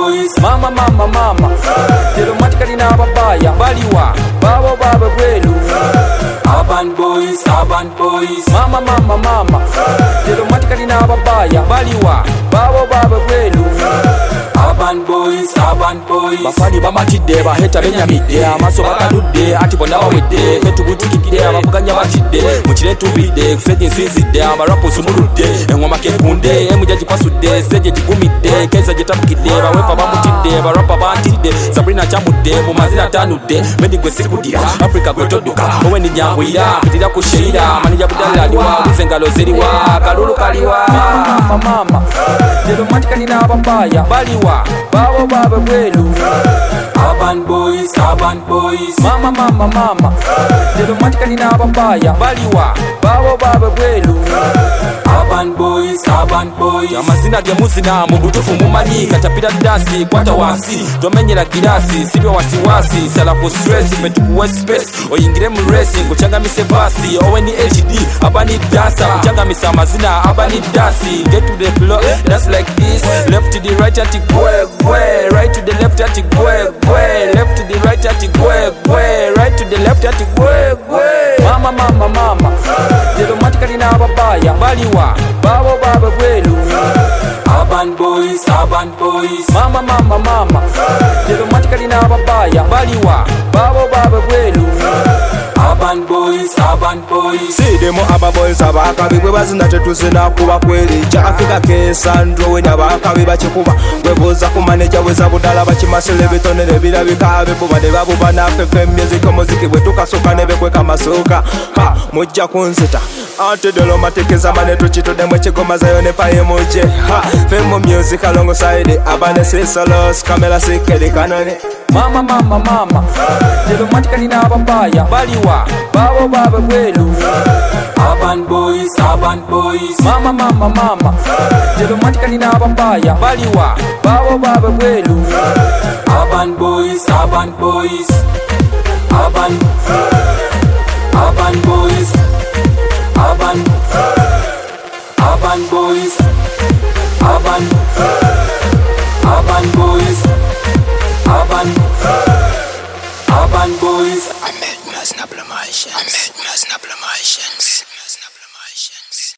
boys. Mama Diplomatically n'ababaya baliwa babo babe bwelu. Urban boys. Mama Diplomatically n'ababaya baliwa babo babe bwelu. Urban boys. Bafani bamatidde baheta benyamidde amaso bakaludde ati bonna bawedde fetubutikidde abavuganya batidde mukire tubidde kusejje nsinzidde amarapo sumuludde engoma kekunde emujaji pasudde sejje jigumidde keza jetabukidde bawefa bamutidde barapa bantidde Sabrina chamudde mu mazina tanudde medi gwe sikudira Africa gwe todduka owe ni nyangwira pitira kushira manija budalaliwa uzengalo zeriwa kalulu kaliwa. Mama Diplomatically n'ababaya baliwa babo babe bwelu. Urban boys. Mama Diplomatically n'ababaya baliwa babo babe bwelu. Urban boys. Amazina ge muzina mu butufu mumanyi katapita dasi kwata wansi tomenyera girasi sibyo wasiwasi sala ku stress petukuwe space oyingire mu racing kuchangamise basi owe ni HD abani dancer kuchangamisa amazina abani dasi get to the floor that's like this left to the right at gwe right to the left at gwe left to the right at gwe right to the left at gwe. Mama Diplomatically n'ababaya baliwa babo babe bwelu. Urban boys. Mama Diplomatically n'ababaya baliwa babo babe bwelu. Urban boys. Sidemo ababoys abakabi bwe bazina tetuzina kuba kweli cha Africa kesandro wenya abakabi bakikuba bwebuza ku manager weza budala bakimasele bitonere birabika bebuba de babuba na FM music muziki bwe tukasoka nebe kweka masoka ha mujja kunzita ante dolomatekeza mane tuchitode mwe chigoma zayo ne paye muje ha femo music alongside abane sesolos kamera sikedi kanone. Mama Diplomatically n'ababaya baliwa babo babe bwelu. Urban boys. Mama Diplomatically n'ababaya baliwa babo babe bwelu. Urban boys. Urban boys. Urban boys. I make Masnabla Martians.